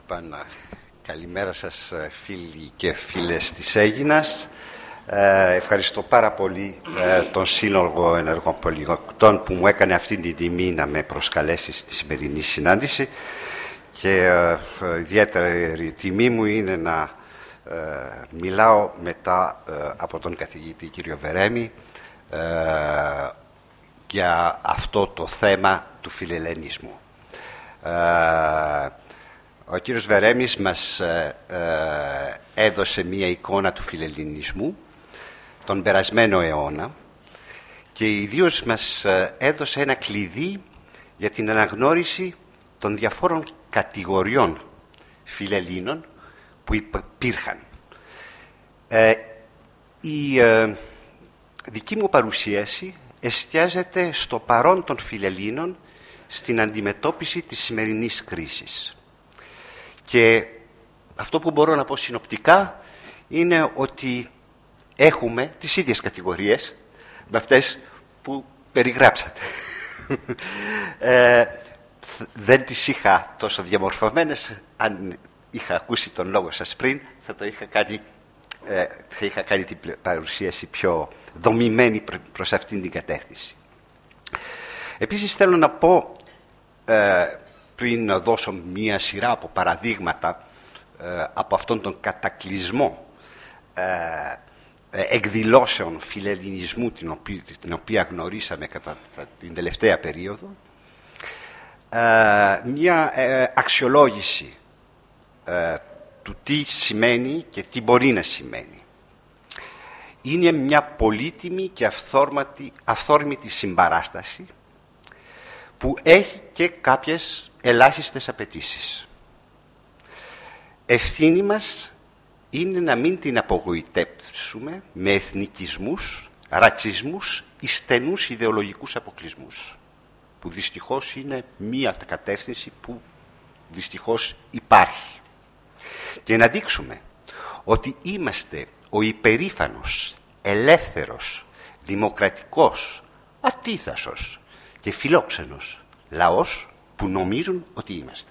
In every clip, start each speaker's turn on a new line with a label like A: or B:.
A: Καλημέρα σας φίλοι και φίλες της Αίγινας. Ευχαριστώ πάρα πολύ τον Σύλλογο Ενεργών Πολιτών που μου έκανε αυτή την τιμή να με προσκαλέσει στη σημερινή συνάντηση και ιδιαίτερη τιμή μου είναι να μιλάω μετά από τον καθηγητή κύριο Βερέμη για αυτό το θέμα του φιλελληνισμού. Ο κύριος Βερέμης μας έδωσε μία εικόνα του φιλελληνισμού τον περασμένο αιώνα και ιδίως μας έδωσε ένα κλειδί για την αναγνώριση των διαφόρων κατηγοριών φιλελλήνων που υπήρχαν. Η δική μου παρουσίαση εστιάζεται στο παρόν των φιλελλήνων στην αντιμετώπιση της σημερινής κρίσης. Και αυτό που μπορώ να πω συνοπτικά είναι ότι έχουμε τις ίδιες κατηγορίες με αυτές που περιγράψατε. Δεν τις είχα τόσο διαμορφωμένες. Αν είχα ακούσει τον λόγο σας πριν, θα είχα κάνει την παρουσίαση πιο δομημένη προς αυτήν την κατεύθυνση. Επίσης θέλω να πω, πριν δώσω μία σειρά από παραδείγματα από αυτόν τον κατακλυσμό εκδηλώσεων φιλελληνισμού την οποία γνωρίσαμε κατά την τελευταία περίοδο, μία αξιολόγηση του τι σημαίνει και τι μπορεί να σημαίνει. Είναι μια πολύτιμη και αυθόρμητη συμπαράσταση που έχει και κάποιες ελάχιστες απαιτήσεις. Ευθύνη μας είναι να μην την απογοητεύσουμε με εθνικισμούς, ρατσισμούς ή στενούς ιδεολογικούς αποκλεισμούς, που δυστυχώς είναι μία κατεύθυνση που δυστυχώς υπάρχει. Και να δείξουμε ότι είμαστε ο υπερήφανος, ελεύθερος, δημοκρατικός, ατίθασος και φιλόξενος λαός που νομίζουν ότι είμαστε.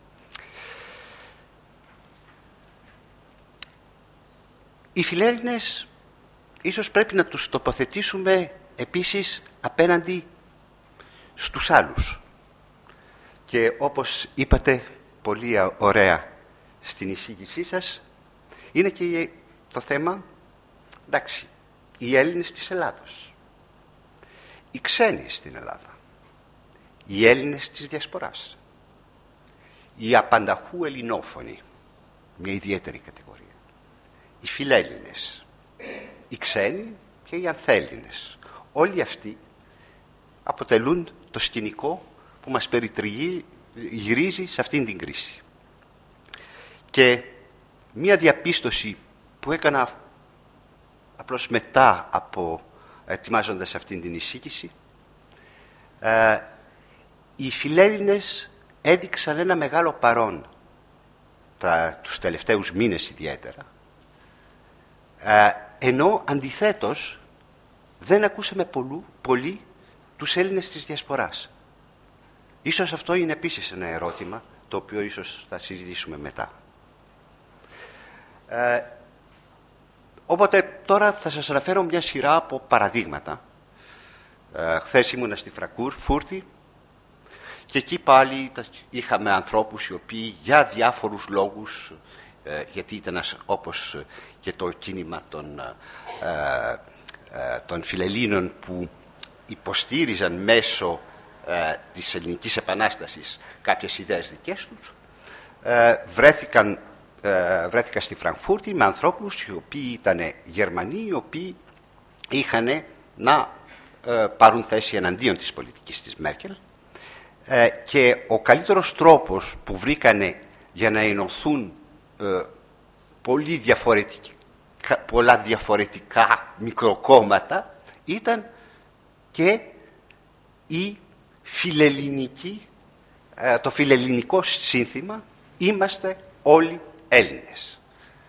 A: Οι φιλέλληνες ίσως πρέπει να τους τοποθετήσουμε επίσης απέναντι στους άλλους. Και όπως είπατε πολύ ωραία στην εισήγησή σας, είναι και το θέμα, εντάξει, οι Έλληνες της Ελλάδος, οι ξένοι στην Ελλάδα, οι Έλληνες της Διασποράς, οι απανταχού ελληνόφωνοι, μια ιδιαίτερη κατηγορία, οι φιλέλληνες, οι ξένοι και οι ανθέλληνες. Όλοι αυτοί αποτελούν το σκηνικό που μας περιτριγυρίζει σε αυτήν την κρίση. Και μία διαπίστωση που έκανα απλώς μετά από ετοιμάζοντας αυτήν την εισήγηση, οι φιλέλληνες έδειξαν ένα μεγάλο παρόν τους τελευταίους μήνες ιδιαίτερα, ενώ αντιθέτως δεν ακούσαμε πολύ τους Έλληνες της Διασποράς. Ίσως αυτό είναι επίσης ένα ερώτημα το οποίο ίσως θα συζητήσουμε μετά. Οπότε τώρα θα σας αναφέρω μια σειρά από παραδείγματα. Χθες ήμουνα στη Φραγκφούρτη και εκεί πάλι είχαμε ανθρώπους οι οποίοι για διάφορους λόγους, γιατί ήταν όπως και το κίνημα των φιλελλήνων που υποστήριζαν μέσω της Ελληνικής Επανάστασης κάποιες ιδέες δικές τους, βρέθηκα στη Φραγκφούρτη με ανθρώπους οι οποίοι ήταν Γερμανοί, οι οποίοι είχαν να πάρουν θέση εναντίον της πολιτικής της Μέρκελ, και ο καλύτερος τρόπος που βρήκανε για να ενωθούν πολλά διαφορετικά μικροκόμματα ήταν και το φιλελληνικό σύνθημα «Είμαστε όλοι Έλληνες».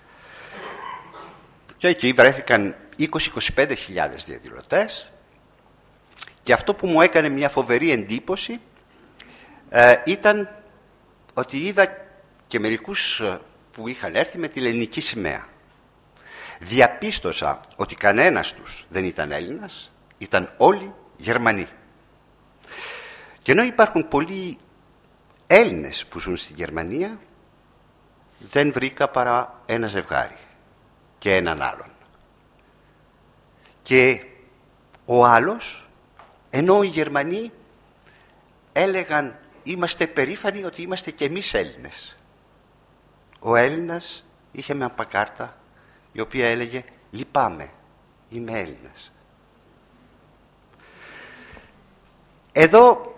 A: Και εκεί βρέθηκαν 20-25 χιλιάδες διαδηλωτές και αυτό που μου έκανε μια φοβερή εντύπωση ήταν ότι είδα και μερικούς που είχαν έρθει με τη ελληνική σημαία. Διαπίστωσα ότι κανένας τους δεν ήταν Έλληνας, ήταν όλοι Γερμανοί. Και ενώ υπάρχουν πολλοί Έλληνες που ζουν στη Γερμανία, δεν βρήκα παρά ένα ζευγάρι και έναν άλλον. Και ο άλλος, ενώ οι Γερμανοί έλεγαν είμαστε περήφανοι ότι είμαστε και εμείς Έλληνες, ο Έλληνας είχε μια πακάρτα η οποία έλεγε λυπάμαι, είμαι Έλληνας. Εδώ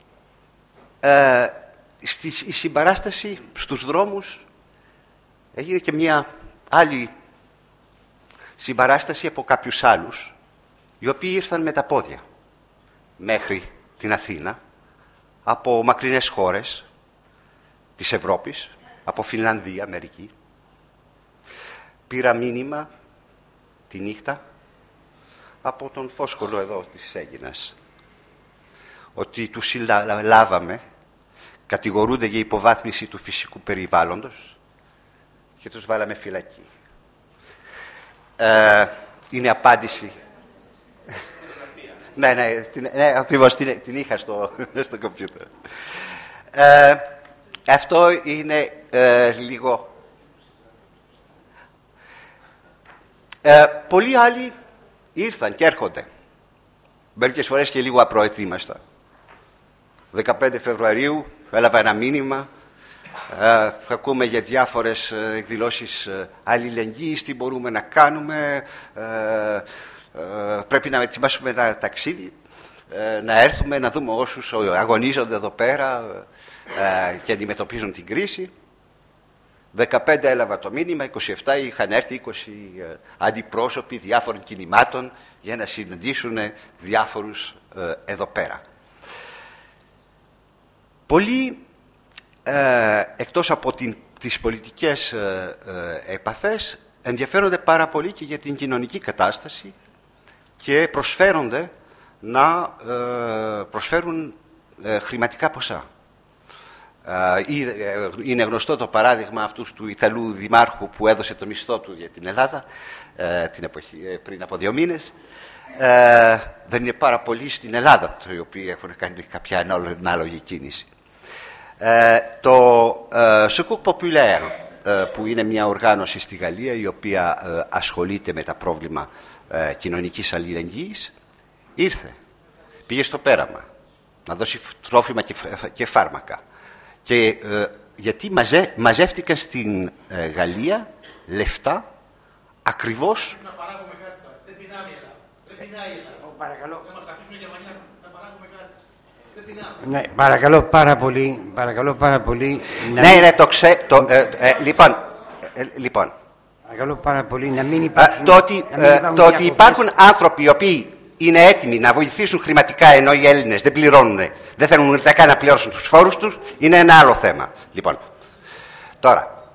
A: στη συμπαράσταση στους δρόμους έγινε και μια άλλη συμπαράσταση από κάποιους άλλους, οι οποίοι ήρθαν με τα πόδια μέχρι την Αθήνα από μακρινές χώρες της Ευρώπης, από Φινλανδία, Αμερική. Πήρα μήνυμα τη νύχτα από τον Φόσκολο εδώ της Αίγινας ότι τους συλλάβαμε, κατηγορούνται για υποβάθμιση του φυσικού περιβάλλοντος και τους βάλαμε φυλακή. Είναι απάντηση. Ναι, ακριβώς την είχα στο κομπιούτερ. Αυτό είναι λίγο... πολλοί άλλοι ήρθαν και έρχονται. Μερικές φορές και λίγο απροετοίμαστα. 15 Φεβρουαρίου έλαβα ένα μήνυμα. Ακούμε για διάφορες εκδηλώσεις αλληλεγγύης, τι μπορούμε να κάνουμε. Πρέπει να ετοιμάσουμε ένα ταξίδι, να έρθουμε να δούμε όσους αγωνίζονται εδώ πέρα και αντιμετωπίζουν την κρίση. 15 έλαβα το μήνυμα, 27 είχαν έρθει 20 αντιπρόσωποι διάφορων κινημάτων για να συναντήσουν διάφορους εδώ πέρα. Πολλοί, εκτός από τις πολιτικές επαφές, ενδιαφέρονται πάρα πολύ και για την κοινωνική κατάσταση και προσφέρονται να προσφέρουν χρηματικά ποσά. Είναι γνωστό το παράδειγμα αυτού του Ιταλού δημάρχου που έδωσε το μισθό του για την Ελλάδα την εποχή, πριν από 2 μήνες. Δεν είναι πάρα πολλοί στην Ελλάδα οι οποίοι έχουν κάνει κάποια ανάλογη κίνηση. Το Secours Populaire, που είναι μια οργάνωση στη Γαλλία η οποία ασχολείται με τα πρόβλημα κοινωνικής αλληλεγγύης, ήρθε, πήγε στο πέραμα να δώσει τρόφιμα και φάρμακα. Και γιατί μαζεύτηκαν στην Γαλλία λεφτά ακριβώς...
B: Να παράγουμε κάτι τώρα. Δεν πεινάει η Ελλάδα. Δεν πεινάει η Ελλάδα.
C: Παρακαλώ.
B: Δεν μας αφήσουν οι Γερμανοί να παράγουμε κάτι. Δεν πεινάμε.
C: Ναι, παρακαλώ πάρα πολύ.
A: Ναι, το ξέρω. Λοιπόν.
C: Παρακαλώ πάρα πολύ να μην υπάρχουν...
A: Το ότι υπάρχουν άνθρωποι οι οποίοι είναι έτοιμοι να βοηθήσουν χρηματικά ενώ οι Έλληνες δεν πληρώνουν, δεν θέλουν ούτε καν να πληρώσουν τους φόρους τους, είναι ένα άλλο θέμα. Λοιπόν, τώρα,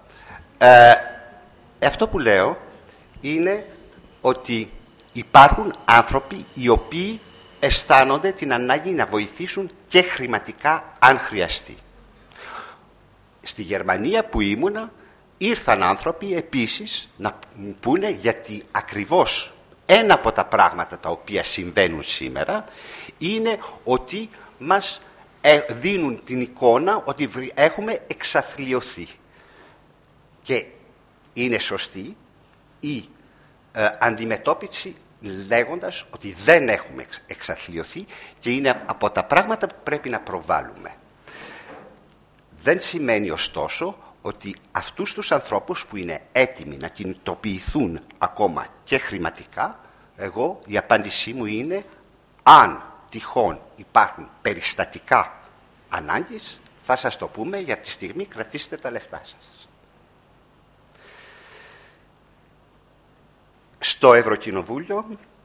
A: αυτό που λέω είναι ότι υπάρχουν άνθρωποι οι οποίοι αισθάνονται την ανάγκη να βοηθήσουν και χρηματικά αν χρειαστεί. Στη Γερμανία που ήμουνα ήρθαν άνθρωποι επίσης να μου πούνε γιατί ακριβώς ένα από τα πράγματα τα οποία συμβαίνουν σήμερα είναι ότι μας δίνουν την εικόνα ότι έχουμε εξαθλιωθεί. Και είναι σωστή η αντιμετώπιση λέγοντας ότι δεν έχουμε εξαθλιωθεί και είναι από τα πράγματα που πρέπει να προβάλλουμε. Δεν σημαίνει ωστόσο ότι αυτούς τους ανθρώπους που είναι έτοιμοι να κινητοποιηθούν ακόμα και χρηματικά, η απάντησή μου είναι αν τυχόν υπάρχουν περιστατικά ανάγκης, θα σας το πούμε, για τη στιγμή κρατήστε τα λεφτά σας. Στο Ευρωκοινοβούλιο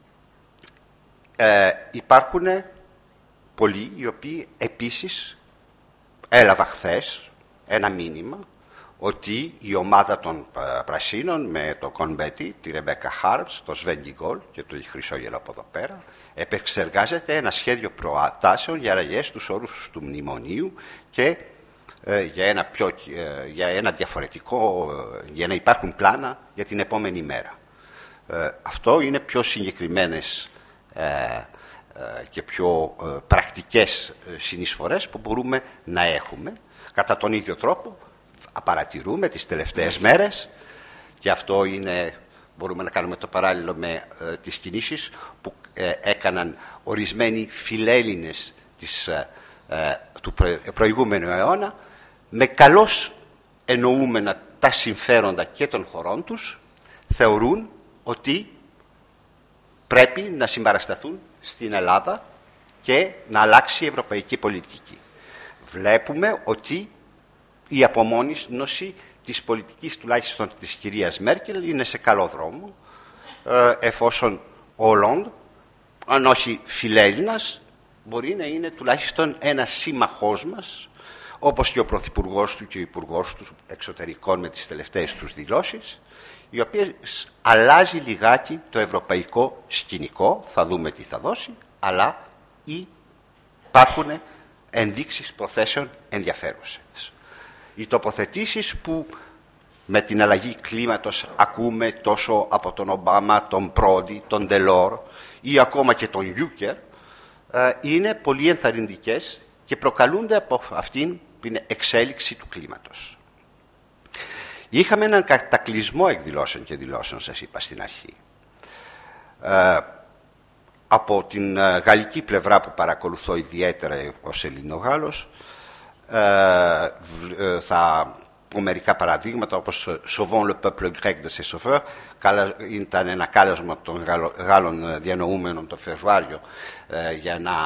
A: υπάρχουν πολλοί οι οποίοι επίσης έλαβα χθες ένα μήνυμα ότι η ομάδα των Πρασίνων με το Κονμπέτι, τη Ρεμπέκα Χάρμς, το Σβέν Γκίγκολ και το Χρυσόγελο από εδώ πέρα επεξεργάζεται ένα σχέδιο προτάσεων για αλλαγές στους όρους του μνημονίου και για ένα διαφορετικό, για να υπάρχουν πλάνα για την επόμενη μέρα. Αυτό είναι πιο συγκεκριμένες και πιο πρακτικές συνεισφορές που μπορούμε να έχουμε. Κατά τον ίδιο τρόπο παρατηρούμε τις τελευταίες μέρες, και αυτό είναι, μπορούμε να κάνουμε το παράλληλο με τις κινήσεις που έκαναν ορισμένοι φιλέλληνες του προηγούμενου αιώνα, με καλώς εννοούμενα τα συμφέροντα και των χωρών τους, θεωρούν ότι πρέπει να συμπαρασταθούν στην Ελλάδα και να αλλάξει η ευρωπαϊκή πολιτική. Βλέπουμε ότι η απομόνωση της πολιτικής, τουλάχιστον της κυρίας Μέρκελ, είναι σε καλό δρόμο, εφόσον ο Ολόντ, αν όχι φιλέλληνας, μπορεί να είναι τουλάχιστον ένας σύμμαχός μας, όπως και ο Πρωθυπουργός του και ο Υπουργός του Εξωτερικών με τις τελευταίες τους δηλώσεις, οι οποίες αλλάζει λιγάκι το ευρωπαϊκό σκηνικό, θα δούμε τι θα δώσει, αλλά υπάρχουν ενδείξεις προθέσεων ενδιαφέρουσες. Οι τοποθετήσεις που με την αλλαγή κλίματος ακούμε τόσο από τον Ομπάμα, τον Πρόντι, τον Ντελόρ ή ακόμα και τον Γιούκερ, είναι πολύ ενθαρρυντικές και προκαλούνται από αυτήν την εξέλιξη του κλίματος. Είχαμε έναν κατακλυσμό εκδηλώσεων και δηλώσεων, σας είπα στην αρχή. Από την γαλλική πλευρά που παρακολουθώ ιδιαίτερα ως Ελληνογάλλος, θα πω μερικά παραδείγματα, όπως «Sauvons le peuple grec de ses sauveurs», ήταν ένα κάλεσμα των Γάλλων διανοούμενων το Φεβρουάριο για να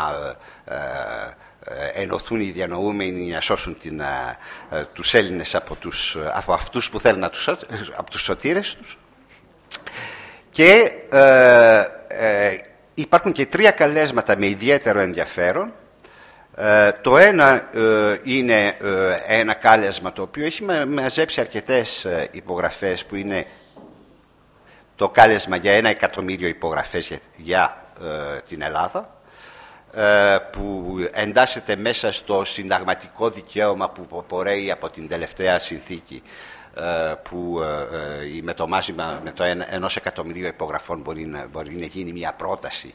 A: ενωθούν οι διανοούμενοι να σώσουν τους Έλληνες από αυτούς που θέλουν από τους σωτήρες τους. Και υπάρχουν και τρία καλέσματα με ιδιαίτερο ενδιαφέρον. Το ένα είναι ένα κάλεσμα το οποίο έχει μαζέψει αρκετές υπογραφές, που είναι το κάλεσμα για 1 εκατομμύριο υπογραφές για την Ελλάδα, που εντάσσεται μέσα στο συνταγματικό δικαίωμα που απορρέει από την τελευταία συνθήκη, που με το μάζιμα με το 1 εκατομμυρίο υπογραφών μπορεί να γίνει μια πρόταση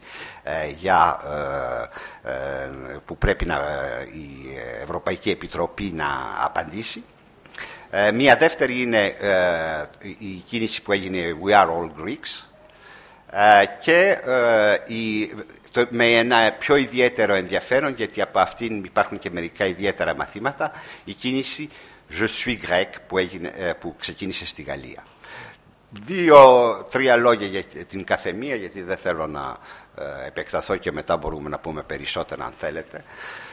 A: που πρέπει η Ευρωπαϊκή Επιτροπή να απαντήσει. Μια δεύτερη είναι η κίνηση που έγινε We Are All Greeks, και με ένα πιο ιδιαίτερο ενδιαφέρον, γιατί από αυτήν υπάρχουν και μερικά ιδιαίτερα μαθήματα, η κίνηση Je suis grec που ξεκίνησε στη Γαλλία. 2-3 λόγια για την καθεμία, γιατί δεν θέλω να επεκταθώ και μετά μπορούμε να πούμε περισσότερα αν θέλετε.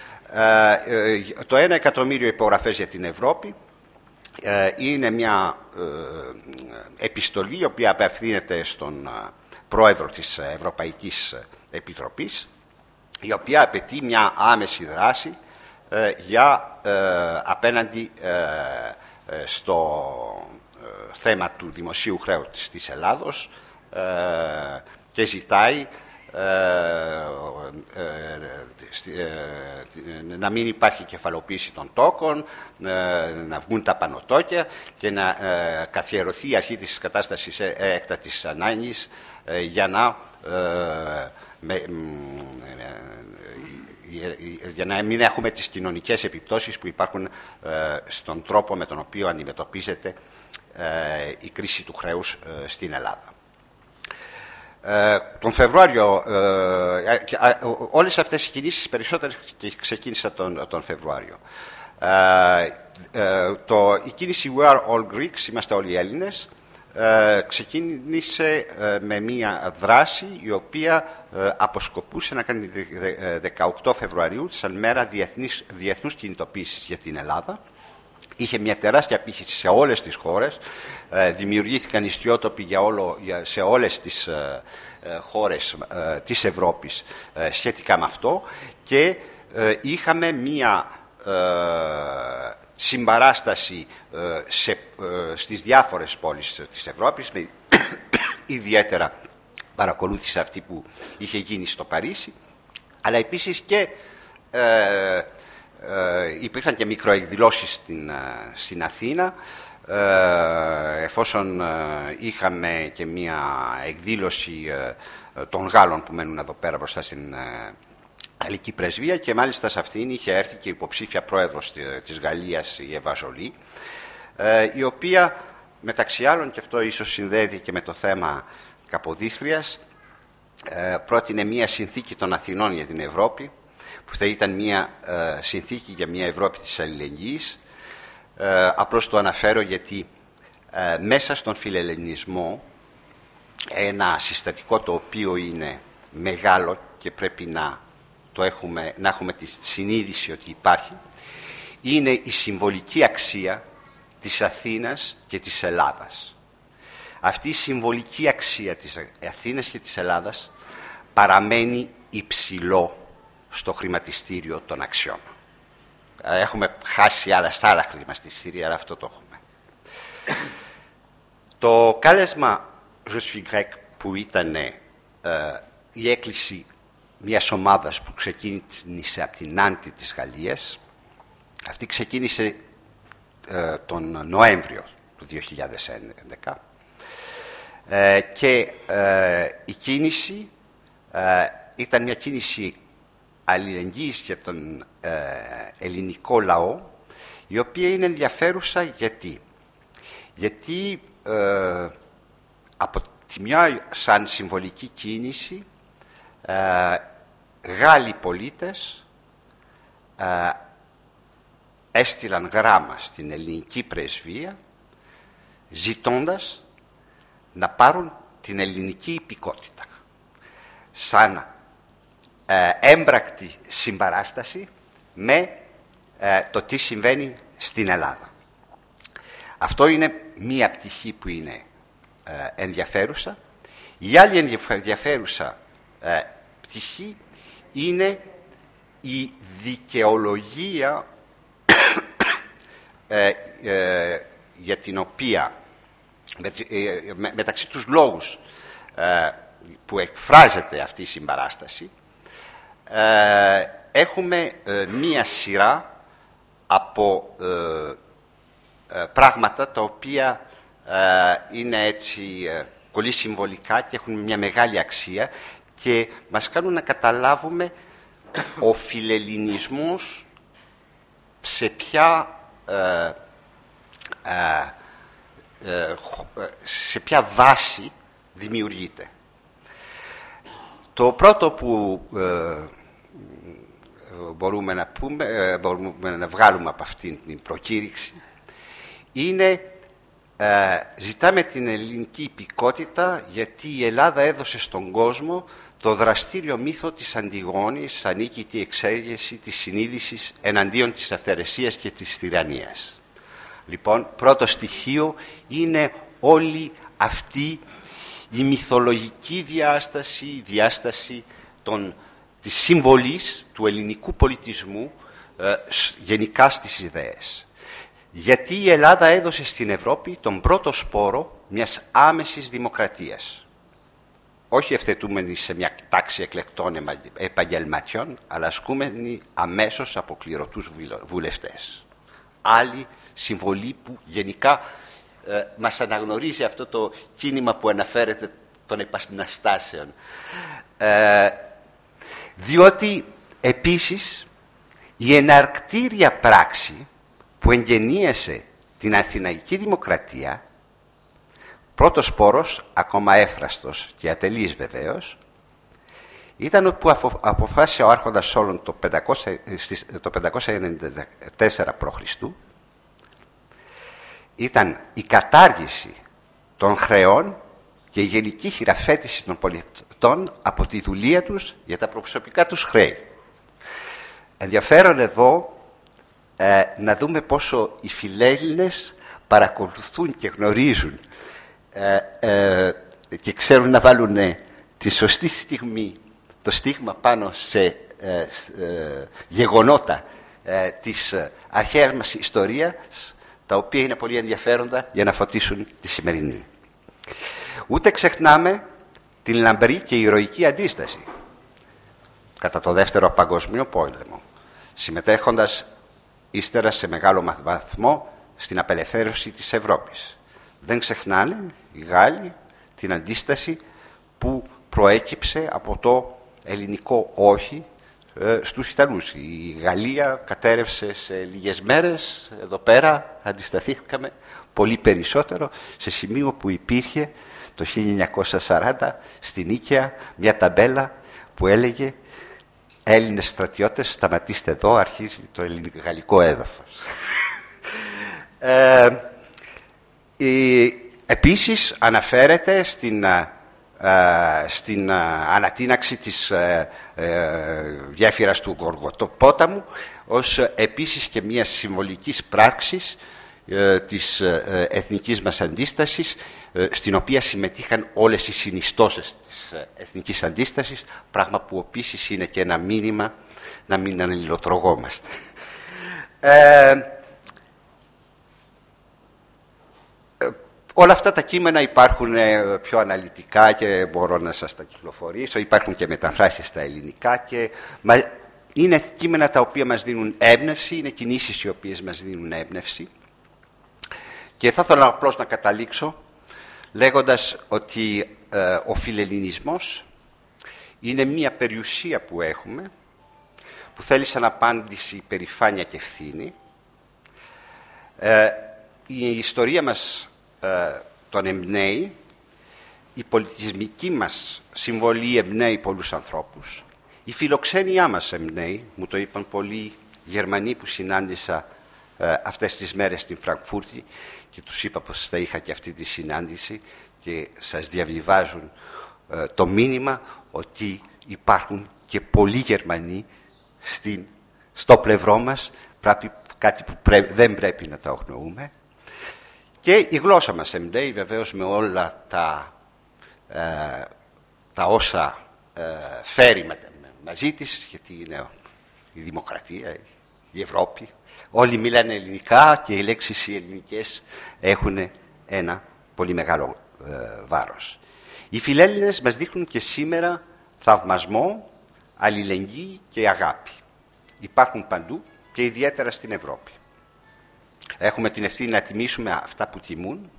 A: Το 1 εκατομμύριο υπογραφές για την Ευρώπη είναι μια επιστολή η οποία απευθύνεται στον πρόεδρο της Ευρωπαϊκής Επιτροπής, η οποία απαιτεί μια άμεση δράση απέναντι στο θέμα του δημοσίου χρέους της Ελλάδος, και ζητάει να μην υπάρχει κεφαλοποίηση των τόκων, να βγουν τα πανωτόκια και να καθιερωθεί η αρχή της κατάστασης έκτακτης ανάγκης για να μην έχουμε τις κοινωνικές επιπτώσεις που υπάρχουν στον τρόπο με τον οποίο αντιμετωπίζεται η κρίση του χρέους στην Ελλάδα. Τον Φεβρουάριο, όλες αυτές οι κινήσεις περισσότερες ξεκίνησαν τον Φεβρουάριο. Η κίνηση We Are All Greeks, είμαστε όλοι Έλληνες, ξεκίνησε με μία δράση η οποία αποσκοπούσε να κάνει 18 Φεβρουαρίου σαν μέρα διεθνούς κινητοποίησης για την Ελλάδα. Είχε μια τεράστια απήχηση σε όλες τις χώρες, δημιουργήθηκαν ιστιότοποι σε όλες τις χώρες της Ευρώπης σχετικά με αυτό, και είχαμε μια συμπαράσταση στις διάφορες πόλεις της Ευρώπης, με ιδιαίτερα παρακολούθησε αυτή που είχε γίνει στο Παρίσι, αλλά επίσης και υπήρχαν και μικροεκδηλώσεις στην Αθήνα, εφόσον είχαμε και μία εκδήλωση των Γάλλων που μένουν εδώ πέρα μπροστά στην Γαλλική Πρεσβεία, και μάλιστα σε αυτήν είχε έρθει και υποψήφια πρόεδρος της Γαλλίας, η Εύα Ζολή, η οποία μεταξύ άλλων, και αυτό ίσως συνδέεται και με το θέμα Καποδίστριας, πρότεινε μία συνθήκη των Αθηνών για την Ευρώπη, που θα ήταν μία συνθήκη για μία Ευρώπη της αλληλεγγύης. Απλώς το αναφέρω γιατί μέσα στον φιλελληνισμό, ένα συστατικό το οποίο είναι μεγάλο και πρέπει να έχουμε τη συνείδηση ότι υπάρχει, είναι η συμβολική αξία της Αθήνας και της Ελλάδας. Αυτή η συμβολική αξία της Αθήνας και της Ελλάδας παραμένει υψηλό στο χρηματιστήριο των αξιών. Έχουμε χάσει στα άλλα χρηματιστήρια, αλλά αυτό το έχουμε. Το κάλεσμα Je suis grec, που ήταν η έκκληση μιας ομάδας που ξεκίνησε από την Νάντη της Γαλλίας, αυτή ξεκίνησε τον Νοέμβριο του 2011, και η κίνηση ήταν μια κίνηση αλληλεγγύης για τον ελληνικό λαό, η οποία είναι ενδιαφέρουσα γιατί από τη μια σαν συμβολική κίνηση Γάλλοι πολίτες έστειλαν γράμμα στην ελληνική πρεσβεία ζητώντας να πάρουν την ελληνική υπηκότητα σαν έμπρακτη συμπαράσταση με το τι συμβαίνει στην Ελλάδα. Αυτό είναι μία πτυχή που είναι ενδιαφέρουσα. Η άλλη ενδιαφέρουσα πτυχή είναι η δικαιολογία για την οποία, μεταξύ τους λόγους που εκφράζεται αυτή η συμπαράσταση, έχουμε μία σειρά από πράγματα τα οποία είναι έτσι πολύ συμβολικά και έχουν μια μεγάλη αξία και μας κάνουν να καταλάβουμε ο φιλελληνισμός σε ποια βάση δημιουργείται. Το πρώτο που μπορούμε να βγάλουμε από αυτήν την προκήρυξη είναι ζητάμε την ελληνική υπηκότητα γιατί η Ελλάδα έδωσε στον κόσμο το δραστήριο μύθο της Αντιγόνης, ανίκητη εξέγερση της συνείδησης εναντίον της αυθαιρεσίας και της τυραννίας. Λοιπόν, πρώτο στοιχείο είναι όλη αυτή η μυθολογική διάσταση, η διάσταση της συμβολής του ελληνικού πολιτισμού γενικά στις ιδέες. Γιατί η Ελλάδα έδωσε στην Ευρώπη τον πρώτο σπόρο μιας άμεσης δημοκρατίας. Όχι ευθετούμενη σε μια τάξη εκλεκτών επαγγελματιών, αλλά ασκούμενη αμέσως από κληρωτούς βουλευτές. Άλλη συμβολή που γενικά μας αναγνωρίζει αυτό το κίνημα που αναφέρεται των επαναστάσεων. Διότι επίσης η εναρκτήρια πράξη που εγγενίασε την Αθηναϊκή Δημοκρατία, πρώτος σπόρος, ακόμα έφραστος και ατελής βεβαίως, ήταν που αποφάσισε ο Άρχοντας Σόλων το 594 π.Χ. Ήταν η κατάργηση των χρεών και η γενική χειραφέτηση των πολιτών από τη δουλεία τους για τα προσωπικά τους χρέη. Ενδιαφέρον εδώ να δούμε πόσο οι φιλέλληνες παρακολουθούν και γνωρίζουν και ξέρουν να βάλουν τη σωστή στιγμή το στίγμα πάνω σε γεγονότα της αρχαίας μας ιστορίας, τα οποία είναι πολύ ενδιαφέροντα για να φωτίσουν τη σημερινή. Ούτε ξεχνάμε την λαμπρή και ηρωική αντίσταση κατά το Δεύτερο Παγκοσμίο Πόλεμο. συμμετέχοντας ύστερα σε μεγάλο βαθμό στην απελευθέρωση της Ευρώπης. Δεν ξεχνάνε οι Γάλλοι την αντίσταση που προέκυψε από το ελληνικό όχι στους Ιταλούς. Η Γαλλία κατέρευσε σε λίγες μέρες, εδώ πέρα αντισταθήκαμε πολύ περισσότερο, σε σημείο που υπήρχε το 1940 στην Νίκαια μια ταμπέλα που έλεγε «Έλληνες στρατιώτες, σταματήστε εδώ, αρχίζει το γαλλικό έδαφος». Επίσης αναφέρεται στην ανατείναξη της γέφυρας του Γοργοπόταμου ως επίσης και μια συμβολικής πράξης της εθνικής μας αντίστασης, στην οποία συμμετείχαν όλες οι συνιστώσεις της εθνικής αντίστασης, πράγμα που επίσης είναι και ένα μήνυμα να μην αλληλοτρογόμαστε. Όλα αυτά τα κείμενα υπάρχουν πιο αναλυτικά και μπορώ να σας τα κυκλοφορήσω. Υπάρχουν και μεταφράσεις στα ελληνικά και είναι κείμενα τα οποία μας δίνουν έμπνευση, είναι κινήσεις οι οποίες μας δίνουν έμπνευση. Και θα ήθελα απλώς να καταλήξω λέγοντας ότι ο φιλελληνισμός είναι μία περιουσία που έχουμε, που θέλει σαν απάντηση περηφάνεια και ευθύνη. Η ιστορία μας τον εμπνέει, η πολιτισμική μας συμβολή εμπνέει πολλούς ανθρώπους, η φιλοξένειά μας εμπνέει, μου το είπαν πολλοί Γερμανοί που συνάντησα αυτές τις μέρες στην Φραγκφούρτη και τους είπα πως θα είχα και αυτή τη συνάντηση και σας διαβιβάζουν το μήνυμα ότι υπάρχουν και πολλοί Γερμανοί στο πλευρό μας, κάτι που δεν πρέπει να τα αγνοούμε. Και η γλώσσα μας εμπνέει βεβαίως με όλα τα όσα φέρει μαζί της, γιατί είναι η δημοκρατία, η Ευρώπη. Όλοι μιλάνε ελληνικά και οι λέξεις οι ελληνικές έχουν ένα πολύ μεγάλο βάρος. Οι φιλέλληνες μας δείχνουν και σήμερα θαυμασμό, αλληλεγγύη και αγάπη. Υπάρχουν παντού και ιδιαίτερα στην Ευρώπη. Έχουμε την ευθύνη να τιμήσουμε αυτά που τιμούν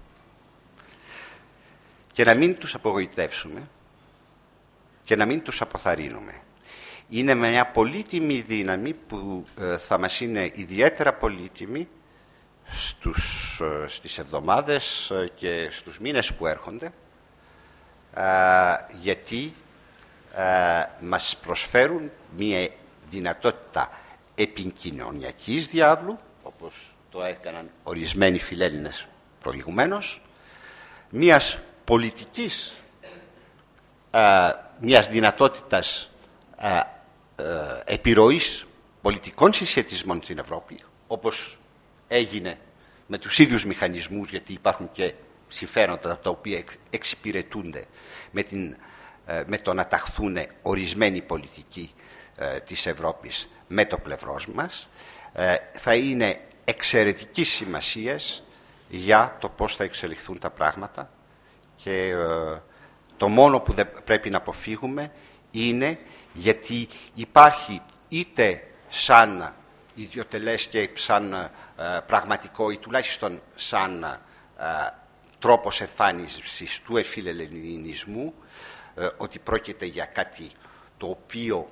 A: και να μην τους απογοητεύσουμε και να μην τους αποθαρρύνουμε. Είναι μια πολύτιμη δύναμη που θα μας είναι ιδιαίτερα πολύτιμη στις εβδομάδες και στους μήνες που έρχονται, γιατί μας προσφέρουν μια δυνατότητα επικοινωνιακής διάβλου, όπως το έκαναν ορισμένοι φιλέλληνες προηγουμένως, μιας πολιτικής, μιας δυνατότητας επιρροής πολιτικών συσχετισμών στην Ευρώπη, όπως έγινε με τους ίδιους μηχανισμούς, γιατί υπάρχουν και συμφέροντα τα οποία εξυπηρετούνται με το να ταχθούν ορισμένοι πολιτικοί της Ευρώπης με το πλευρός μας, θα είναι εξαιρετικής σημασίας για το πώς θα εξελιχθούν τα πράγματα και το μόνο που δεν πρέπει να αποφύγουμε είναι γιατί υπάρχει είτε σαν ιδιωτελές και σαν πραγματικό ή τουλάχιστον σαν τρόπος εμφάνισης του εφιλελληνισμού, ότι πρόκειται για κάτι το οποίο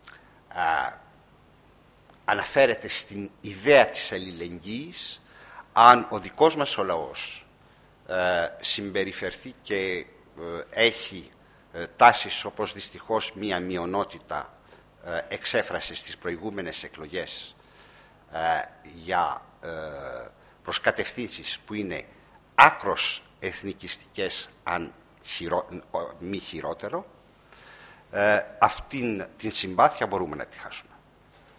A: αναφέρεται στην ιδέα της αλληλεγγύης. Αν ο δικός μας ο λαός συμπεριφερθεί και έχει τάσεις όπως δυστυχώς μία μειονότητα εξέφρασε στις προηγούμενες εκλογές για προς κατευθύνσεις που είναι άκρος εθνικιστικές, αν μη χειρότερο, αυτήν την συμπάθεια μπορούμε να τη χάσουμε.